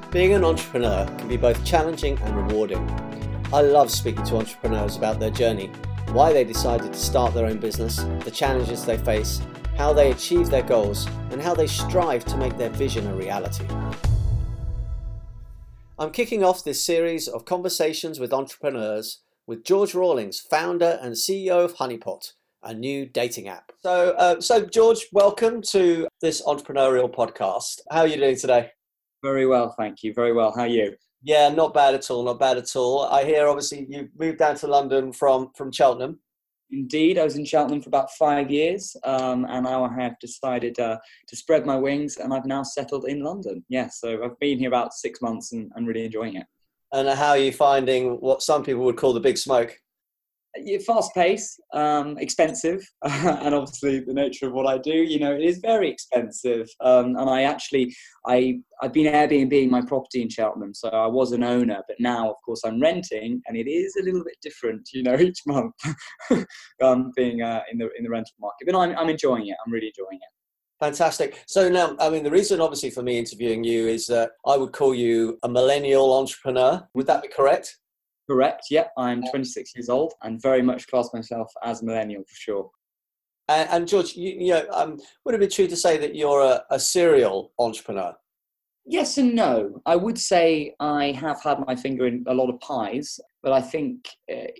Being an entrepreneur can be both challenging and rewarding. I love speaking to entrepreneurs about their journey, why they decided to start their own business, the challenges they face, how they achieve their goals, and how they strive to make their vision a reality. I'm kicking off this series of conversations with entrepreneurs with George Rawlings, founder and CEO of Honeypot, a new dating app. So George, welcome to this entrepreneurial podcast. How are you doing today? Very well, thank you. Very well. How are you? Yeah, not bad at all. Not bad at all. I hear, obviously, you moved down to London from Cheltenham. Indeed, I was in Cheltenham for about 5 years, and now I have decided to spread my wings, and I've now settled in London. Yeah, so I've been here about 6 months, and I'm really enjoying it. And how are you finding what some people would call the big smoke? Fast pace, expensive, and obviously the nature of what I do, it is very expensive. And I've been Airbnb my property in Cheltenham, so I was an owner, but now, of course, I'm renting, and it is a little bit different, each month, being in the rental market. But I'm enjoying it. I'm really enjoying it. Fantastic. So now, the reason, obviously, for me interviewing you is that I would call you a millennial entrepreneur. Would that be correct? Correct. Yeah, I'm 26 years old and very much class myself as a millennial for sure. And George, would it be true to say that you're a serial entrepreneur? Yes and no. I would say I have had my finger in a lot of pies, but I think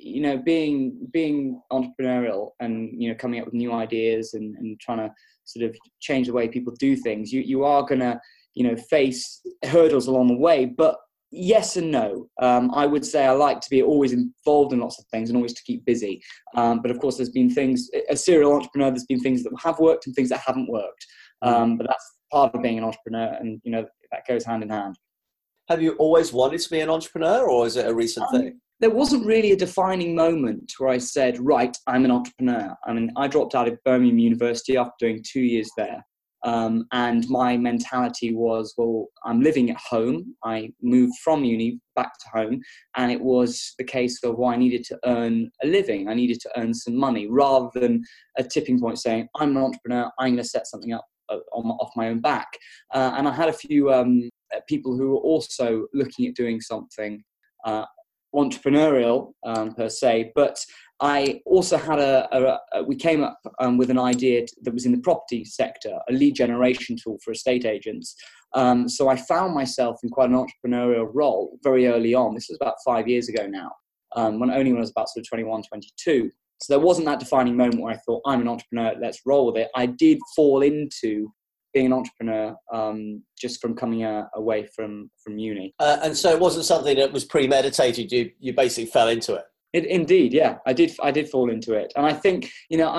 being entrepreneurial and coming up with new ideas and trying to sort of change the way people do things, you are gonna face hurdles along the way, but yes and no. I would say I like to be always involved in lots of things and always to keep busy. But of course, there's been things, a serial entrepreneur, there's been things that have worked and things that haven't worked. But that's part of being an entrepreneur, and that goes hand in hand. Have you always wanted to be an entrepreneur, or is it a recent thing? There wasn't really a defining moment where I said, right, I'm an entrepreneur. I mean, I dropped out of Birmingham University after doing 2 years there. And my mentality was, well, I'm living at home. I moved from uni back to home, and it was the case of, well, I needed to earn a living. I needed to earn some money, rather than a tipping point saying, I'm an entrepreneur, I'm going to set something up off my own back. And I had a few people who were also looking at doing something entrepreneurial per se, but I also had we came up with an idea that was in the property sector, a lead generation tool for estate agents. So I found myself in quite an entrepreneurial role very early on. This was about 5 years ago now, when I was about sort of 21, 22. So there wasn't that defining moment where I thought, I'm an entrepreneur, let's roll with it. I did fall into being an entrepreneur just from coming away from uni. And so it wasn't something that was premeditated. You basically fell into it. Indeed, yeah, I did fall into it. And I think,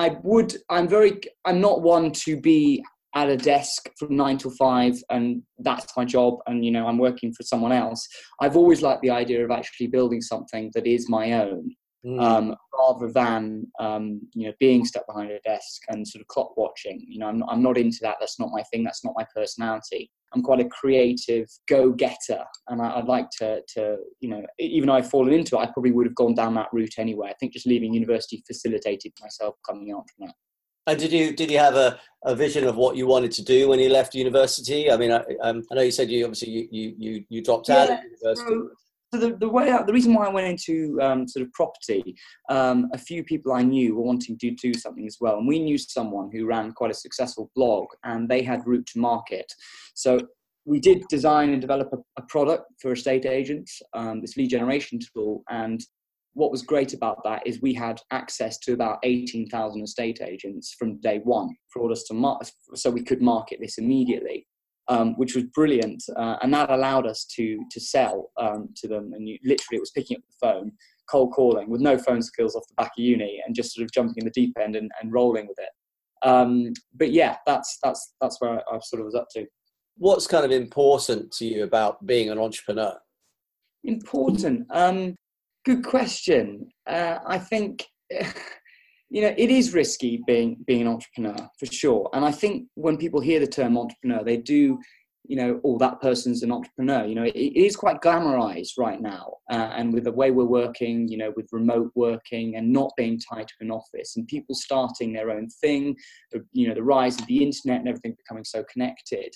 I'm not one to be at a desk from 9 till 5 and that's my job and, I'm working for someone else. I've always liked the idea of actually building something that is my own. Rather than being stuck behind a desk and sort of clock watching. I'm not into that. That's not my thing. That's not my personality. I'm quite a creative go-getter, and I'd like to even though I've fallen into it, I probably would have gone down that route anyway. I think just leaving university facilitated myself becoming an entrepreneur. And did you have a vision of what you wanted to do when you left university? I mean, I know you said you dropped out of university. So the reason why I went into sort of property, a few people I knew were wanting to do something as well. And we knew someone who ran quite a successful blog, and they had route to market. So we did design and develop a product for estate agents, this lead generation tool. And what was great about that is we had access to about 18,000 estate agents from day one for us to so we could market this immediately. Which was brilliant, and that allowed us to sell to them. And literally, it was picking up the phone, cold calling with no phone skills off the back of uni, and just sort of jumping in the deep end and rolling with it. But yeah, that's where I sort of was up to. What's kind of important to you about being an entrepreneur? Important. Good question. I think. It is risky being an entrepreneur for sure. And I think when people hear the term entrepreneur, they do, that person's an entrepreneur. It is quite glamorized right now. And with the way we're working, with remote working and not being tied to an office and people starting their own thing, the rise of the internet and everything becoming so connected.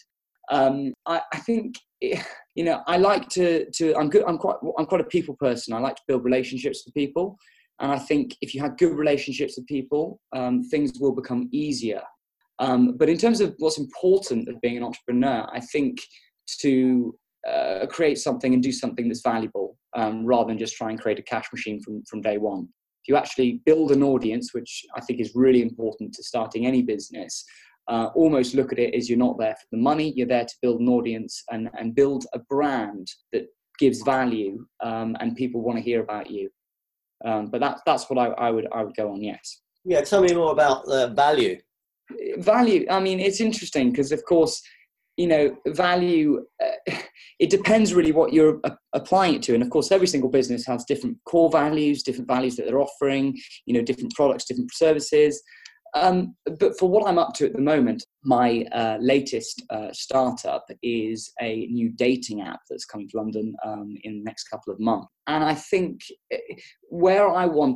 I think, I like to I'm quite a people person. I like to build relationships with people. And I think if you have good relationships with people, things will become easier. But in terms of what's important of being an entrepreneur, I think to create something and do something that's valuable, rather than just try and create a cash machine from day one. If you actually build an audience, which I think is really important to starting any business, almost look at it as you're not there for the money, you're there to build an audience and build a brand that gives value, and people want to hear about you. But that's what I would go on, yes. Yeah, tell me more about the value. Value, I mean, it's interesting because, of course, value, it depends really what you're applying it to. And of course, every single business has different core values, different values that they're offering, different products, different services. But for what I'm up to at the moment, my latest startup is a new dating app that's coming to London in the next couple of months. And I think where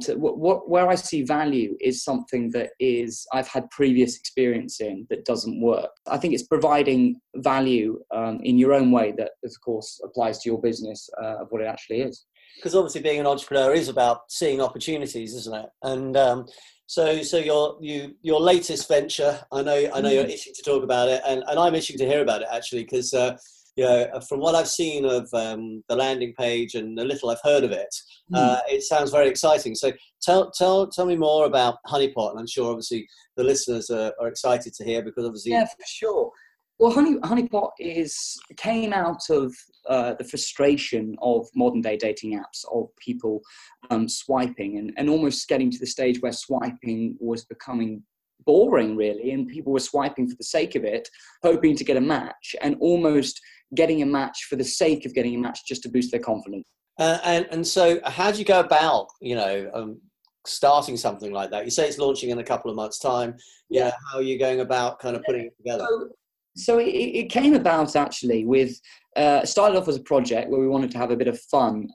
I see value is something that I've had previous experience in that doesn't work. I think it's providing value in your own way that, of course, applies to your business of what it actually is. Because obviously being an entrepreneur is about seeing opportunities, isn't it? And so your latest venture, I know you're itching to talk about it, and I'm itching to hear about it actually, because from what I've seen of the landing page and the little I've heard of it, it sounds very exciting. So tell me more about Honeypot, and I'm sure obviously the listeners are excited to hear, because obviously for sure. Well, Honeypot came out of the frustration of modern day dating apps, of people swiping and almost getting to the stage where swiping was becoming boring, really, and people were swiping for the sake of it, hoping to get a match, and almost getting a match for the sake of getting a match just to boost their confidence. And so how do you go about, starting something like that? You say it's launching in a couple of months' time. Yeah. How are you going about kind of putting it together? So it came about actually with, started off as a project where we wanted to have a bit of fun,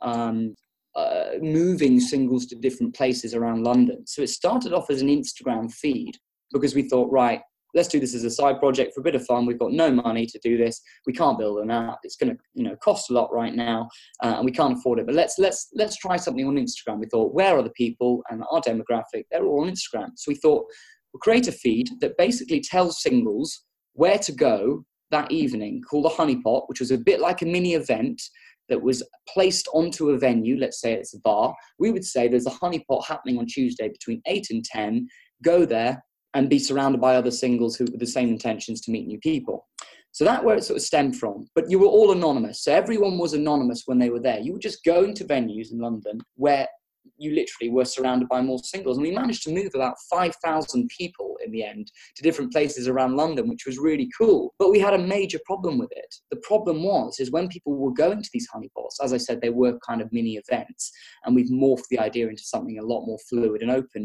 moving singles to different places around London. So it started off as an Instagram feed because we thought, right, let's do this as a side project for a bit of fun. We've got no money to do this. We can't build an app. It's going to, cost a lot right now, and we can't afford it. But let's try something on Instagram. We thought, where are the people and our demographic? They're all on Instagram. So we thought, we'll create a feed that basically tells singles where to go that evening, called the Honeypot, which was a bit like a mini event that was placed onto a venue. Let's say it's a bar. We would say there's a Honeypot happening on Tuesday between 8 and 10. Go there and be surrounded by other singles who with the same intentions to meet new people. So that's where it sort of stemmed from. But you were all anonymous. So everyone was anonymous when they were there. You were just going to venues in London where you literally were surrounded by more singles. And we managed to move about 5,000 people in the end to different places around London, which was really cool. But we had a major problem with it. The problem is when people were going to these honeypots, as I said, they were kind of mini events, and we've morphed the idea into something a lot more fluid and open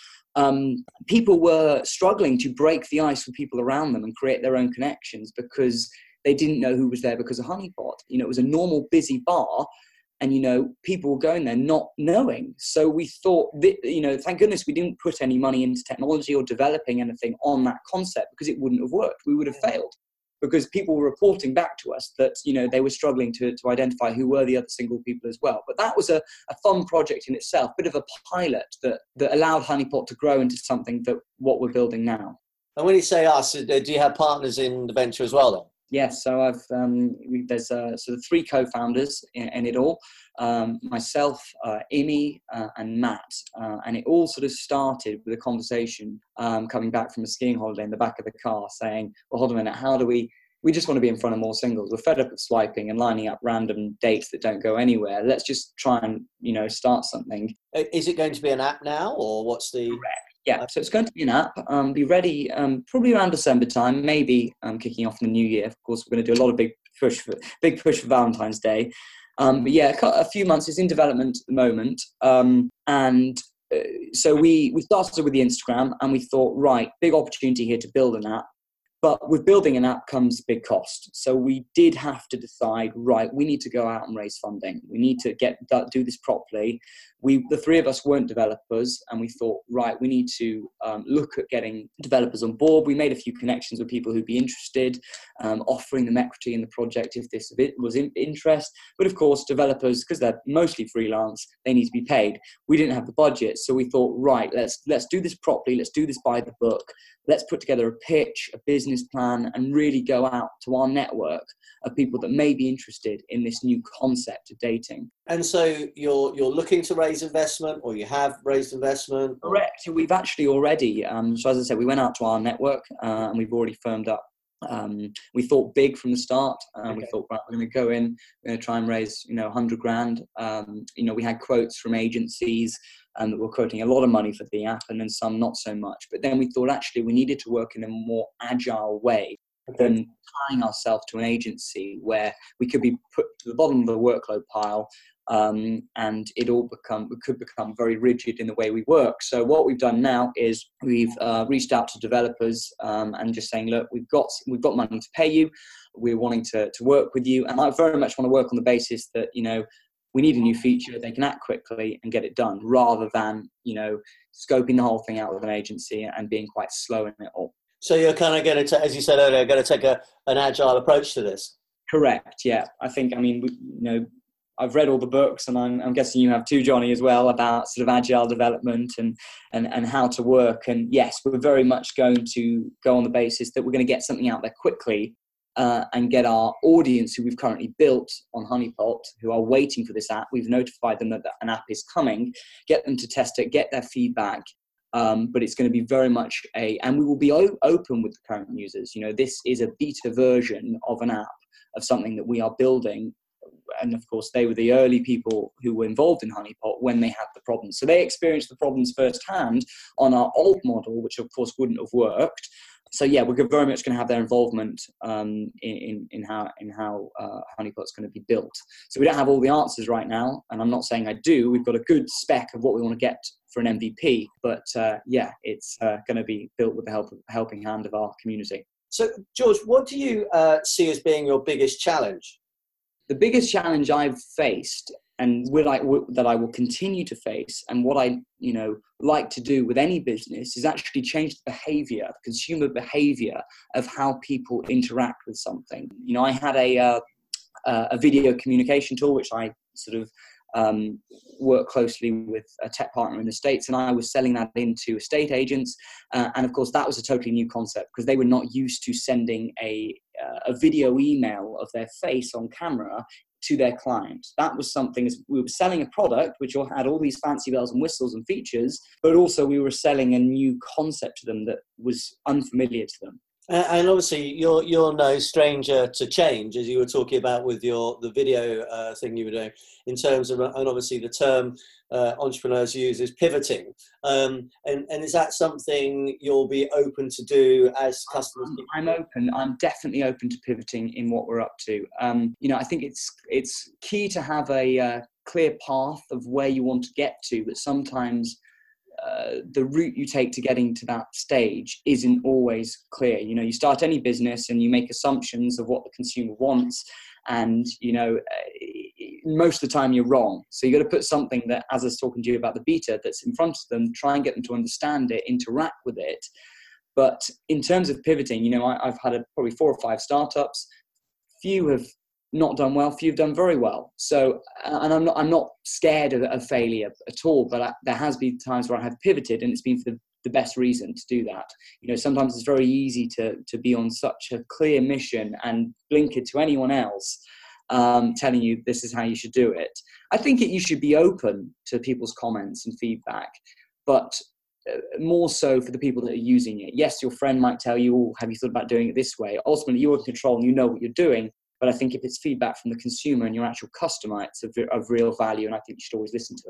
now. People were struggling to break the ice with people around them and create their own connections because they didn't know who was there because of Honeypot. It was a normal busy bar, and, people were going there not knowing. So we thought, that, thank goodness we didn't put any money into technology or developing anything on that concept, because it wouldn't have worked. We would have failed because people were reporting back to us that, they were struggling to identify who were the other single people as well. But that was a fun project in itself, bit of a pilot that allowed Honeypot to grow into something that what we're building now. And when you say us, do you have partners in the venture as well then? Yes, so there's sort of 3 co-founders in it all, myself, Imi, and Matt, and it all sort of started with a conversation coming back from a skiing holiday in the back of the car, saying, well, hold on a minute, how do we just want to be in front of more singles. We're fed up of swiping and lining up random dates that don't go anywhere. Let's just try and start something. Is it going to be an app now, or what's the... Correct. Yeah, so it's going to be an app, be ready probably around December time, maybe kicking off in the new year. Of course, we're going to do a lot of big push for Valentine's Day. But yeah, a few months. It's in development at the moment. So we started with the Instagram, and we thought, right, big opportunity here to build an app. But with building an app comes big cost. So we did have to decide, right, we need to go out and raise funding. We need to do this properly. The three of us weren't developers, and we thought, right, we need to look at getting developers on board. We made a few connections with people who'd be interested, offering them equity in the project if this was interest. But of course, developers, because they're mostly freelance, they need to be paid. We didn't have the budget, so we thought, right, let's do this properly. Let's do this by the book. Let's put together a pitch, a business plan, and really go out to our network of people that may be interested in this new concept of dating. And so you're looking to raise investment, or you have raised investment? Correct. We've actually already, so as I said, we went out to our network and we've already firmed up. We thought big from the start. We thought, right, we're going to go in, we're going to try and raise, $100,000. We had quotes from agencies that were quoting a lot of money for the app, and then some not so much. But then we thought actually we needed to work in a more agile way than tying ourselves to an agency where we could be put to the bottom of the workload pile, and it could become very rigid in the way we work. So what we've done now is we've reached out to developers and just saying, look, we've got money to pay you. We're wanting to work with you, and I very much want to work on the basis that we need a new feature. They can act quickly and get it done, rather than scoping the whole thing out with an agency and being quite slow in it all. So you're kind of going to, as you said earlier, going to take an agile approach to this. Correct. Yeah, I think. I've read all the books, and I'm guessing you have too, Johnny, as well, about sort of agile development and how to work. And yes, we're very much going to go on the basis that we're going to get something out there quickly and get our audience who we've currently built on Honeypot, who are waiting for this app. We've notified them that an app is coming, get them to test it, get their feedback. But it's going to be very much and we will be open with the current users. This is a beta version of an app, of something that we are building. And of course, they were the early people who were involved in Honeypot when they had the problems. So they experienced the problems firsthand on our old model, which of course wouldn't have worked. So yeah, we're very much going to have their involvement in how Honeypot's going to be built. So we don't have all the answers right now, and I'm not saying I do. We've got a good spec of what we want to get for an MVP, but it's going to be built with the helping hand of our community. So George, what do you see as being your biggest challenge? The biggest challenge I've faced, and that I will continue to face, and what I like to do with any business, is actually change the behavior, the consumer behavior of how people interact with something. I had a video communication tool which I sort of work closely with a tech partner in the States, and I was selling that into estate agents, and of course that was a totally new concept because they were not used to sending a video email of their face on camera to their client. That was something, as we were selling a product which had all these fancy bells and whistles and features, but also we were selling a new concept to them that was unfamiliar to them. And obviously, you're no stranger to change, as you were talking about with the video thing you were doing, in terms of, and obviously the term entrepreneurs use is pivoting. And is that something you'll be open to do as customers? I'm open. I'm definitely open to pivoting in what we're up to. I think it's key to have a clear path of where you want to get to, but sometimes the route you take to getting to that stage isn't always clear. You start any business and you make assumptions of what the consumer wants, and most of the time you're wrong. So you got to put something that, as I was talking to you about the beta, that's in front of them, try and get them to understand it, interact with it. But in terms of pivoting, I've had probably 4 or 5 startups. Few have not done well, few have done very well. So, and I'm not scared of failure at all, but there has been times where I have pivoted, and it's been for the best reason to do that. Sometimes it's very easy to be on such a clear mission and blink it to anyone else, telling you this is how you should do it. I think you should be open to people's comments and feedback, but more so for the people that are using it. Yes, your friend might tell you, oh, have you thought about doing it this way? Ultimately, you're in control and you know what you're doing. But I think if it's feedback from the consumer and your actual customer, it's of real value, and I think you should always listen to it.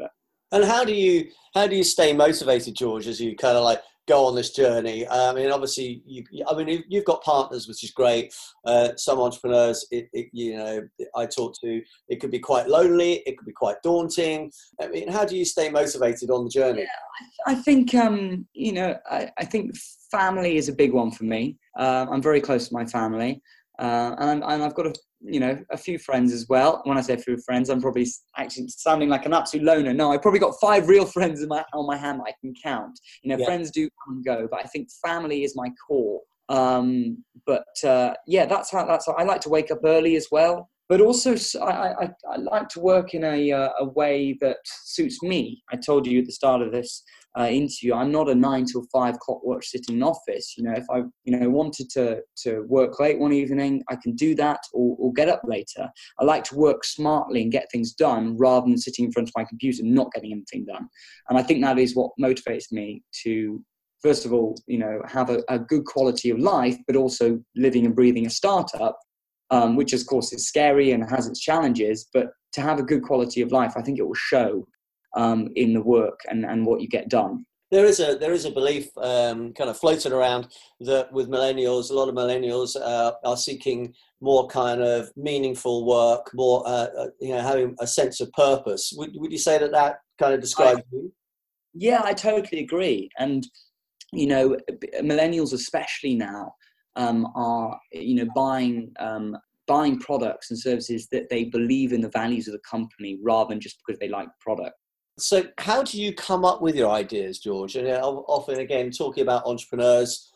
And how do you stay motivated, George, as you kind of like go on this journey? I mean, obviously, you've got partners, which is great. Some entrepreneurs, I talk to, it could be quite lonely, it could be quite daunting. I mean, how do you stay motivated on the journey? I think, I think family is a big one for me. I'm very close to my family. And I've got a few friends as well. When I say a few friends, I'm probably actually sounding like an absolute loner. No, I've probably got 5 real friends on my hand that I can count. Yeah. Friends do come and go, but I think family is my core. That's how I like to wake up early as well. But also, I like to work in a way that suits me. I told you at the start of this interview, I'm not a 9 till 5 clockwork sitting in an office. If I wanted to work late one evening, I can do that, or get up later. I like to work smartly and get things done rather than sitting in front of my computer and not getting anything done. And I think that is what motivates me to, first of all, have a good quality of life, but also living and breathing a startup. Which of course is scary and has its challenges, but to have a good quality of life, I think it will show in the work and what you get done. There is a belief kind of floating around that with millennials, a lot of millennials are seeking more kind of meaningful work, more having a sense of purpose. Would you say that kind of describes you? Yeah, I totally agree. And millennials especially now are buying products and services that they believe in the values of the company rather than just because they like the product. So how do you come up with your ideas, George? And often, again, talking about entrepreneurs,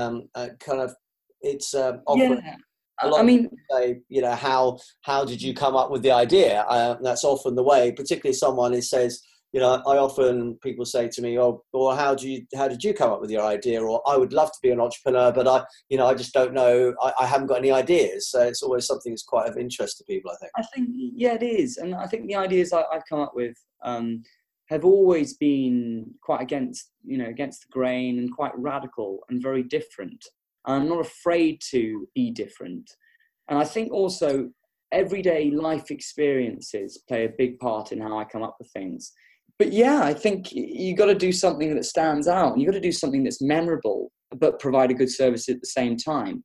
it's often a lot of people say, how did you come up with the idea? That's often the way, particularly someone who says, people say to me, "Oh, well, how did you come up with your idea?" Or "I would love to be an entrepreneur, but I just don't know. I haven't got any ideas." So it's always something that's quite of interest to people, I think. I think, it is, and I think the ideas I've come up with have always been quite against the grain and quite radical and very different. I'm not afraid to be different, and I think also everyday life experiences play a big part in how I come up with things. But yeah, I think you got to do something that stands out. You got to do something that's memorable, but provide a good service at the same time.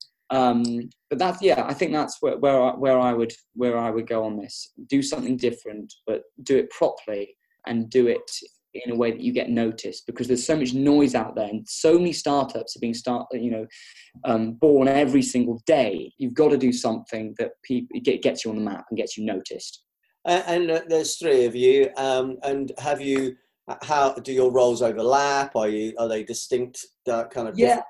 But I think that's where I would go on this. Do something different, but do it properly and do it in a way that you get noticed, because there's so much noise out there and so many startups are being born every single day. You've got to do something that gets you on the map and gets you noticed. And there's 3 of you, and how do your roles overlap? Are they distinct kind of? Yeah,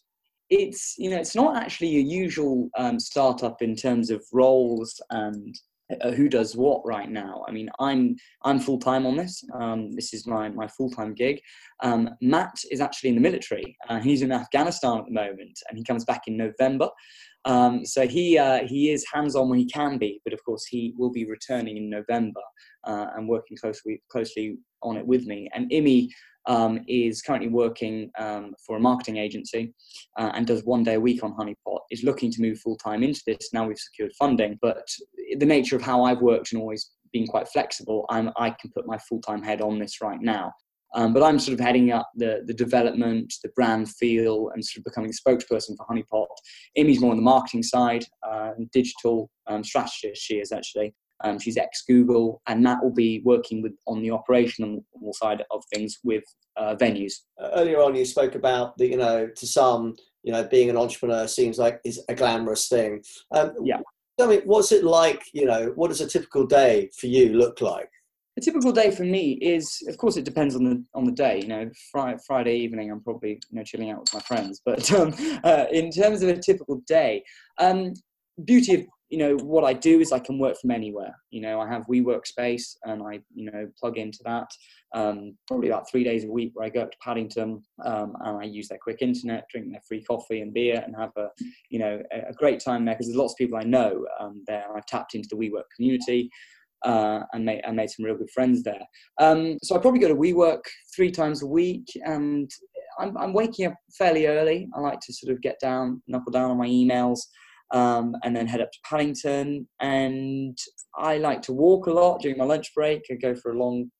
it's not actually a usual startup in terms of roles and who does what right now. I mean, I'm full time on this. This is my full time gig. Matt is actually in the military. He's in Afghanistan at the moment, and he comes back in November. So he is hands-on when he can be, but of course he will be returning in November and working closely on it with me. And Imi is currently working for a marketing agency and does 1 day a week on Honeypot, is looking to move full-time into this now we've secured funding. But the nature of how I've worked and always been quite flexible, I can put my full-time head on this right now. But I'm sort of heading up the development, the brand feel, and sort of becoming a spokesperson for Honeypot. Imi's more on the marketing side, digital strategist she is actually. She's ex-Google, and Matt will be working on the operational side of things with venues. Earlier on, you spoke about to some, being an entrepreneur seems like is a glamorous thing. Yeah. Tell me, what's it like? What does a typical day for you look like? A typical day for me is, of course, it depends on the day. Friday evening, I'm probably chilling out with my friends. But in terms of a typical day, beauty of what I do is I can work from anywhere. I have WeWorkspace, and I plug into that probably about 3 days a week, where I go up to Paddington and I use their quick internet, drink their free coffee and beer, and have a great time there, because there's lots of people I know there. I've tapped into the WeWork community. And made some real good friends there. So I probably go to WeWork 3 times a week, and I'm waking up fairly early. I like to sort of knuckle down on my emails, and then head up to Paddington. And I like to walk a lot during my lunch break. I go for a long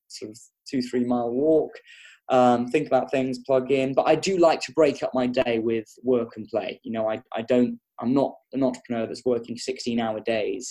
sort of 2-3 mile walk, think about things, plug in. But I do like to break up my day with work and play. You know, I'm not an entrepreneur that's working 16-hour days,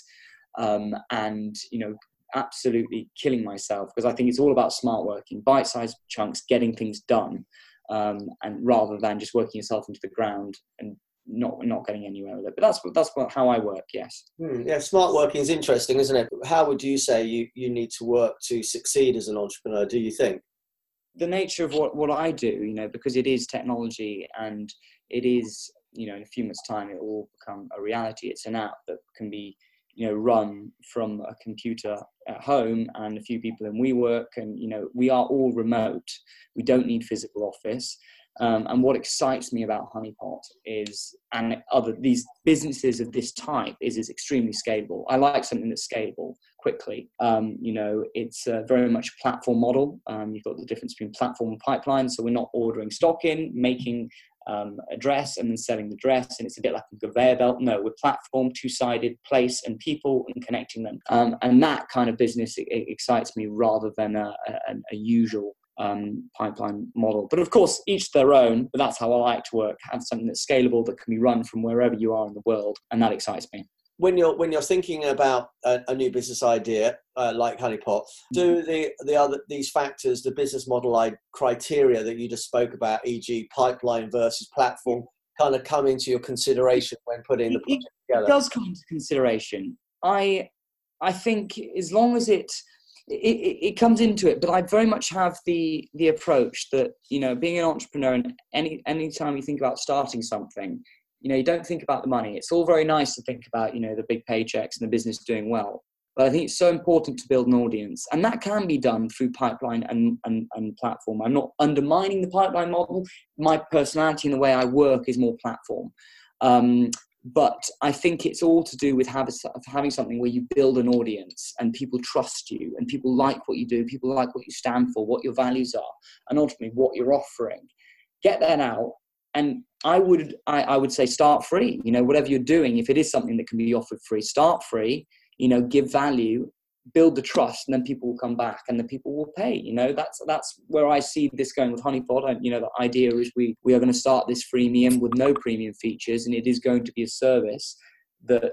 and, you know, absolutely killing myself, because I think it's all about smart working, bite-sized chunks, getting things done, and rather than just working yourself into the ground and not getting anywhere with it. But that's how I work. Yes. Yeah, smart working is interesting, isn't it? How would you say you need to work to succeed as an entrepreneur, do you think? The nature of what I do, you know, because it is technology, and it is, you know, in a few months' time it will become a reality. It's an app that can be, you know, run from a computer at home, and a few people in WeWork, and, you know, we are all remote. We don't need physical office. And what excites me about Honeypot is, and these businesses of this type, is it's extremely scalable. I like something that's scalable quickly. You know, it's very much a platform model. You've got the difference between platform and pipeline. So we're not ordering stock in, making a dress and then selling the dress, and it's a bit like a conveyor belt. No, we're platform, two-sided, place and people, and connecting them. And that kind of business it excites me rather than a usual pipeline model. But of course, each their own, but that's how I like to work. Have something that's scalable, that can be run from wherever you are in the world, and that excites me. When you're thinking about a new business idea like Honeypot, do these factors, the business model criteria that you just spoke about, e.g. pipeline versus platform, kind of come into your consideration when putting the project together? It does come into consideration. I think as long as it comes into it, but I very much have the approach that, you know, being an entrepreneur, and any time you think about starting something, you know, you don't think about the money. It's all very nice to think about, you know, the big paychecks and the business doing well. But I think it's so important to build an audience, and that can be done through pipeline and platform. I'm not undermining the pipeline model. My personality and the way I work is more platform. But I think it's all to do with having something where you build an audience and people trust you and people like what you do, people like what you stand for, what your values are, and ultimately what you're offering. Get that out. And I would say start free. You know, whatever you're doing, if it is something that can be offered free, start free, you know, give value, build the trust, and then people will come back and the people will pay. You know, that's where I see this going with Honeypot. You know, the idea is we are going to start this freemium with no premium features, and it is going to be a service that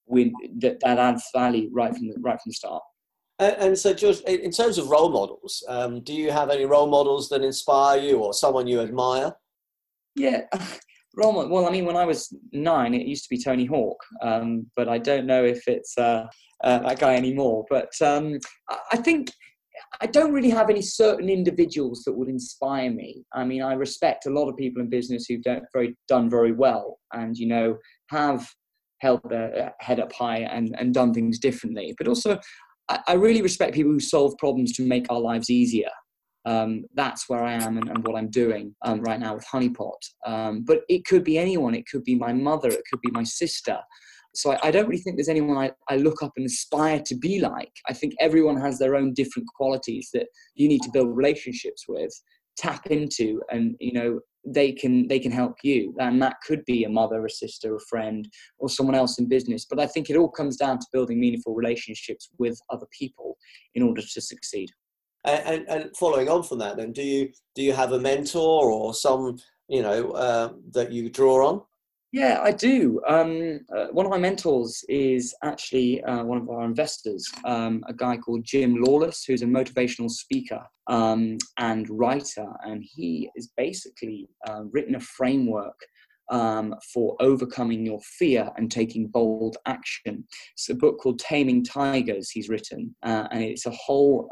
adds value right from the start. And so, George, in terms of role models, do you have any role models that inspire you or someone you admire? Yeah, role model. Well, I mean, when I was 9, it used to be Tony Hawk, but I don't know if it's that guy anymore. But I think I don't really have any certain individuals that would inspire me. I mean, I respect a lot of people in business who've done very well, and, you know, have held their head up high and done things differently. But also, I really respect people who solve problems to make our lives easier. That's where I am and what I'm doing right now with Honeypot. But it could be anyone. It could be my mother. It could be my sister. So I don't really think there's anyone I look up and aspire to be like. I think everyone has their own different qualities that you need to build relationships with, tap into, and, you know, they can help you. And that could be a mother, a sister, a friend, or someone else in business. But I think it all comes down to building meaningful relationships with other people in order to succeed. And following on from that, then, do you have a mentor or some, you know, that you draw on? Yeah, I do. One of my mentors is actually one of our investors, a guy called Jim Lawless, who's a motivational speaker and writer. And he has basically written a framework for overcoming your fear and taking bold action. It's a book called Taming Tigers he's written, and it's a whole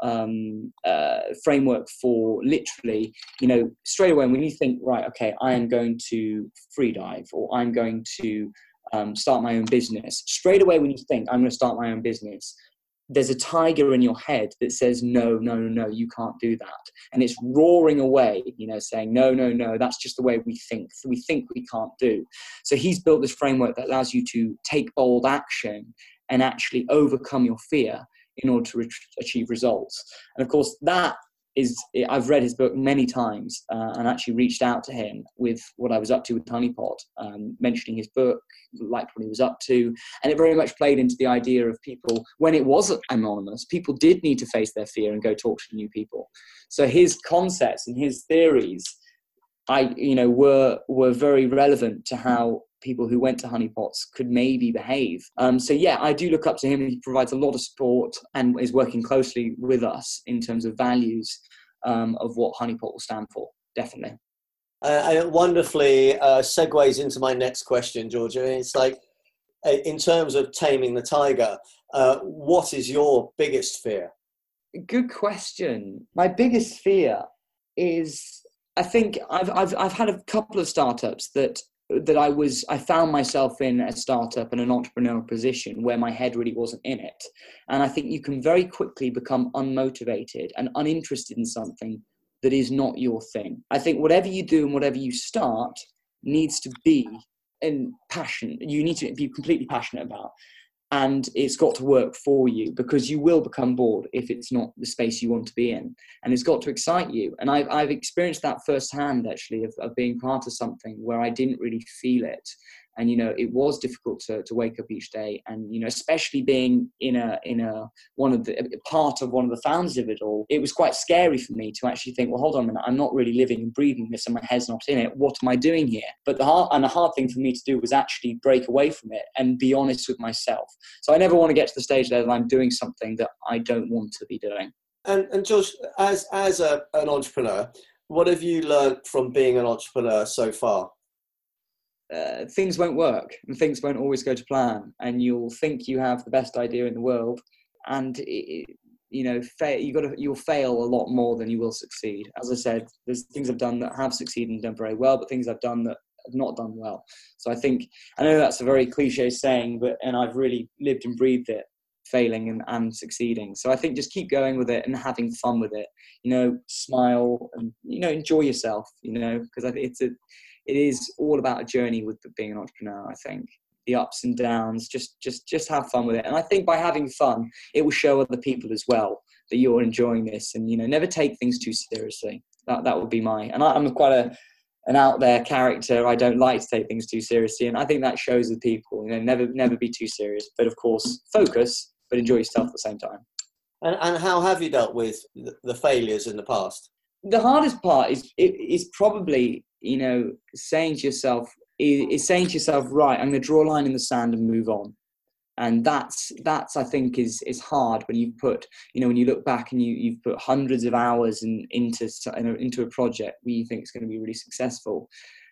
framework for literally, you know, straight away when you think, right, okay, I am going to free dive, or I'm going to start my own business. Straight away when you think, I'm going to start my own business, there's a tiger in your head that says, no, you can't do that. And it's roaring away, you know, saying, no, that's just the way we think. We think we can't do. So he's built this framework that allows you to take bold action and actually overcome your fear in order to achieve results. And of course, that I've read his book many times and actually reached out to him with what I was up to with Honeypot, mentioning his book, liked what he was up to. And it very much played into the idea of people, when it wasn't anonymous, people did need to face their fear and go talk to new people. So his concepts and his theories, were very relevant to how people who went to Honeypots could maybe behave. So yeah, I do look up to him. He provides a lot of support and is working closely with us in terms of values of what Honeypot will stand for, definitely. And it wonderfully segues into my next question, Georgia. It's like, in terms of taming the tiger, what is your biggest fear? Good question. My biggest fear is, I think I've had a couple of startups that I found myself in a startup and an entrepreneurial position where my head really wasn't in it. And I think you can very quickly become unmotivated and uninterested in something that is not your thing. I think whatever you do and whatever you start needs to be in passion. You need to be completely passionate about. And it's got to work for you, because you will become bored if it's not the space you want to be in. And it's got to excite you. And I've experienced that firsthand, actually, of being part of something where I didn't really feel it. And, it was difficult to wake up each day. And, especially being in a part of one of the founders of it all, it was quite scary for me to actually think, well, hold on a minute, I'm not really living and breathing this and my head's not in it. What am I doing here? But the hard thing for me to do was actually break away from it and be honest with myself. So I never want to get to the stage that I'm doing something that I don't want to be doing. And George, as an entrepreneur, what have you learned from being an entrepreneur so far? Things won't work and things won't always go to plan, and you'll think you have the best idea in the world, and you'll fail a lot more than you will succeed. As I said, there's things I've done that have succeeded and done very well, but things I've done that have not done well. So I know that's a very cliche saying, and I've really lived and breathed it, failing and succeeding. So I think just keep going with it and having fun with it, smile and, enjoy yourself, because I think it is all about a journey with being an entrepreneur. I think the ups and downs, just have fun with it. And I think by having fun, it will show other people as well that you're enjoying this, and, never take things too seriously. That would be and I'm quite an out there character. I don't like to take things too seriously. And I think that shows with people, never be too serious, but of course focus, but enjoy yourself at the same time. And how have you dealt with the failures in the past? The hardest part is probably, saying to yourself, right, I'm going to draw a line in the sand and move on. And that's I think is hard when you put, when you look back and you've put hundreds of hours into a project where you think it's going to be really successful.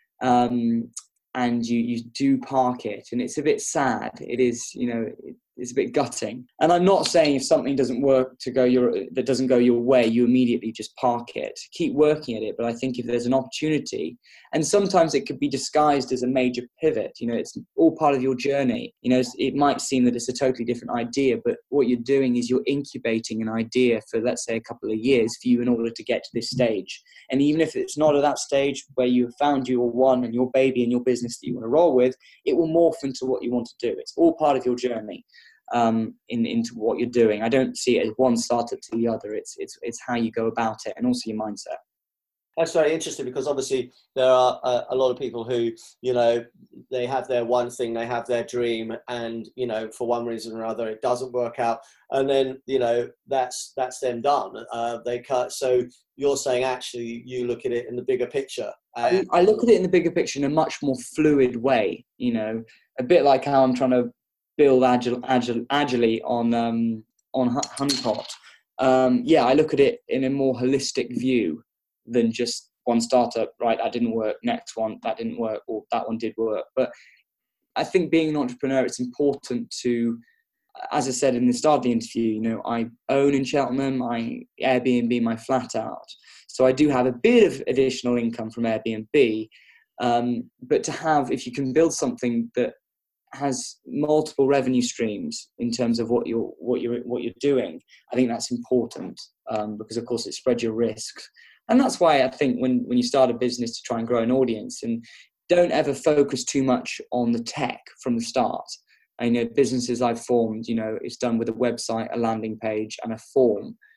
And you do park it, and it's a bit sad. It is, it's a bit gutting. And I'm not saying if something doesn't work that doesn't go your way, you immediately just park it. Keep working at it. But I think if there's an opportunity, and sometimes it could be disguised as a major pivot, it's all part of your journey. It might seem that it's a totally different idea, but what you're doing is you're incubating an idea for, let's say, a couple of years for you in order to get to this stage. And even if it's not at that stage where you have found your one and your baby and your business that you want to roll with, it will morph into what you want to do. It's all part of your journey. Into what you're doing. I don't see it as one startup to the other. It's how you go about it, and also your mindset. That's very interesting, because obviously there are a lot of people who, they have their one thing, they have their dream, and, for one reason or other, it doesn't work out. And then, that's them done. They cut. So you're saying actually you look at it in the bigger picture. I look at it in the bigger picture in a much more fluid way, a bit like how I'm trying to build agilely on Honeypot. I look at it in a more holistic view than just one startup. Right, that didn't work. Next one, that didn't work, or that one did work. But I think being an entrepreneur, it's important to, as I said in the start of the interview, I own in Cheltenham. I Airbnb my flat out, so I do have a bit of additional income from Airbnb. But to have, if you can build something that has multiple revenue streams in terms of what you're doing, I think that's important, because of course it spreads your risks. And that's why I think when you start a business to try and grow an audience, and don't ever focus too much on the tech from the start. I know businesses I've formed, it's done with a website, a landing page and a form.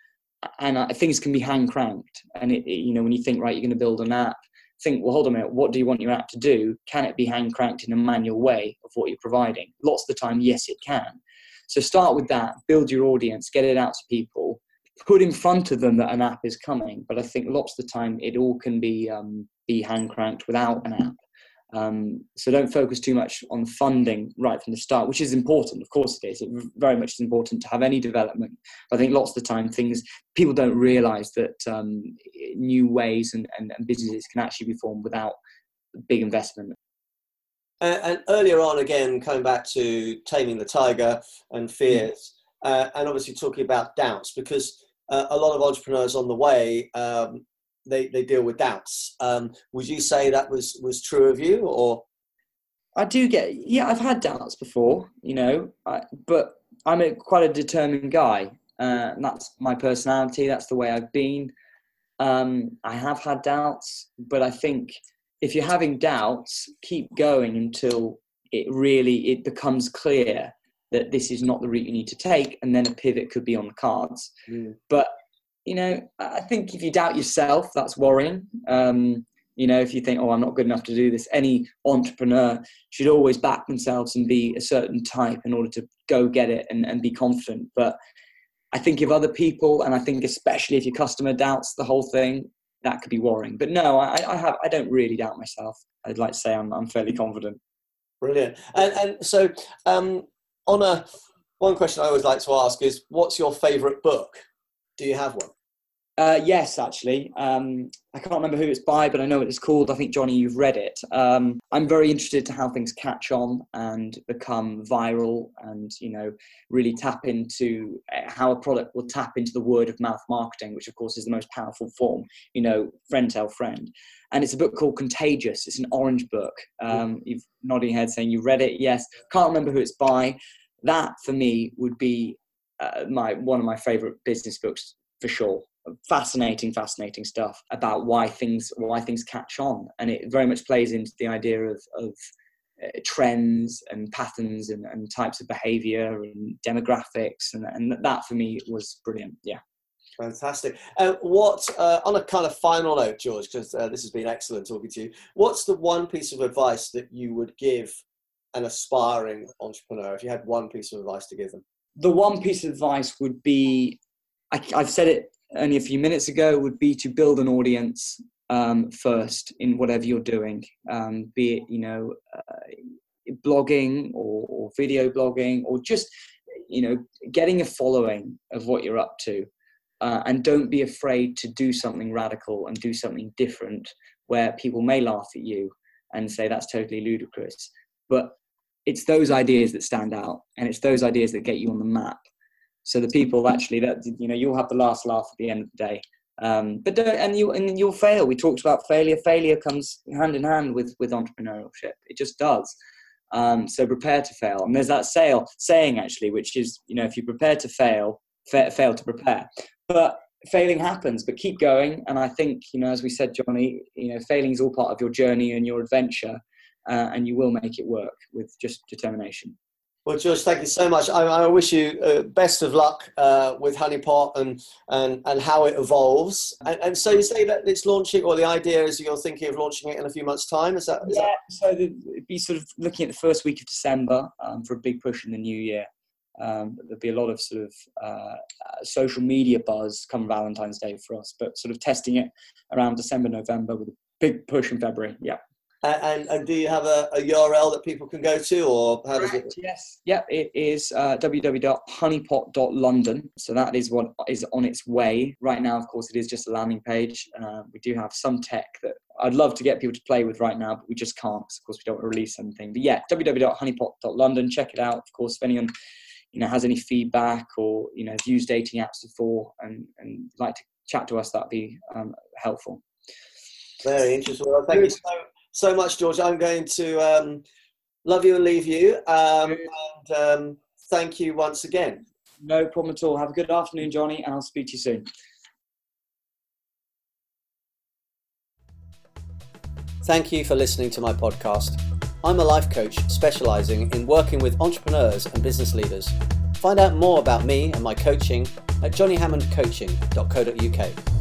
things can be hand cranked. And when you think, right, you're going to build an app, think, well, hold on a minute, what do you want your app to do? Can it be hand cranked in a manual way of what you're providing? Lots of the time, yes, it can. So start with that, build your audience, get it out to people, put in front of them that an app is coming. But I think lots of the time it all can be hand cranked without an app. So don't focus too much on funding right from the start, which is important. Of course it is. It very much is important to have any development. But I think lots of the time people don't realize that new ways and businesses can actually be formed without big investment. And earlier on, again, coming back to taming the tiger and fears, and obviously talking about doubts, because a lot of entrepreneurs on the way, they deal with doubts. Would you say that was true of you, or? I do I've had doubts before, but I'm quite a determined guy. And that's my personality. That's the way I've been. I have had doubts, but I think if you're having doubts, keep going until it becomes clear that this is not the route you need to take, and then a pivot could be on the cards. But I think if you doubt yourself, that's worrying. If you think, oh, I'm not good enough to do this, any entrepreneur should always back themselves and be a certain type in order to go get it and be confident. But I think if other people, and I think especially if your customer doubts the whole thing, that could be worrying. But no, I don't really doubt myself. I'd like to say I'm fairly confident. Brilliant. And so one question I always like to ask is, what's your favourite book? Do you have one? Yes, actually. I can't remember who it's by, but I know what it's called. I think, Johnny, you've read it. I'm very interested to how things catch on and become viral and, really tap into how a product will tap into the word of mouth marketing, which, of course, is the most powerful form, friend tell friend. And it's a book called Contagious. It's an orange book. You've nodding your head saying you've read it. Yes. Can't remember who it's by. That, for me, would be one of my favourite business books for sure. Fascinating stuff about why things catch on, and it very much plays into the idea of trends and patterns and types of behavior and demographics, and that for me was brilliant. Yeah. Fantastic. What on a kind of final note, George, because this has been excellent talking to you, what's the one piece of advice that you would give an aspiring entrepreneur, if you had one piece of advice to give them? The one piece of advice would be, I've said it only a few minutes ago, would be to build an audience first in whatever you're doing, be it blogging or video blogging, or just getting a following of what you're up to, and don't be afraid to do something radical and do something different where people may laugh at you and say that's totally ludicrous, but it's those ideas that stand out, and it's those ideas that get you on the map. So the people actually that you'll have the last laugh at the end of the day, but you'll fail. We talked about failure. Failure comes hand in hand with entrepreneurship. It just does. So prepare to fail. And there's that saying actually, which is if you prepare to fail, fail to prepare. But failing happens, but keep going. And I think as we said, Johnny, failing is all part of your journey and your adventure, and you will make it work with just determination. Well, George, thank you so much. I wish you best of luck with Honeypot and how it evolves. And so you say that it's launching, or the idea is you're thinking of launching it in a few months' time? Is that? So it'd be sort of looking at the first week of December for a big push in the new year. There'll be a lot of sort of social media buzz come Valentine's Day for us, but sort of testing it around December, November with a big push in February. Yeah. And do you have a URL that people can go to, or how does it? Yes. Yeah, it is www.honeypot.london. So that is what is on its way. Right now, of course, it is just a landing page. We do have some tech that I'd love to get people to play with right now, but we just can't, because of course we don't release anything. But yeah, www.honeypot.london. Check it out. Of course, if anyone has any feedback or has used dating apps before and like to chat to us, that'd be helpful. Very interesting. Well, thank you so much, George. I'm going to love you and leave you. And thank you once again. No problem at all. Have a good afternoon, Johnny, and I'll speak to you soon. Thank you for listening to my podcast. I'm a life coach specializing in working with entrepreneurs and business leaders. Find out more about me and my coaching at johnnyhammondcoaching.co.uk.